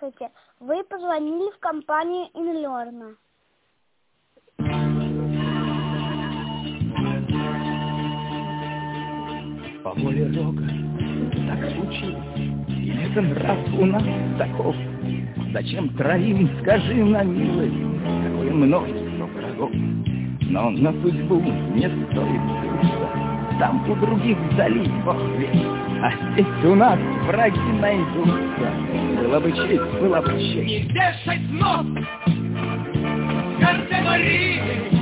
Здравствуйте. Вы позвонили в компанию Инлерна. По воле Рога так случилось, и это нрав у нас таков. Зачем троим, скажи на милость, какое множество врагов. Но на судьбу не стоит злиться, там у других вдали Бог весть, а здесь у нас враги найдутся. Была бы честь, была бы честь. Не вешать нос, Карте Марии,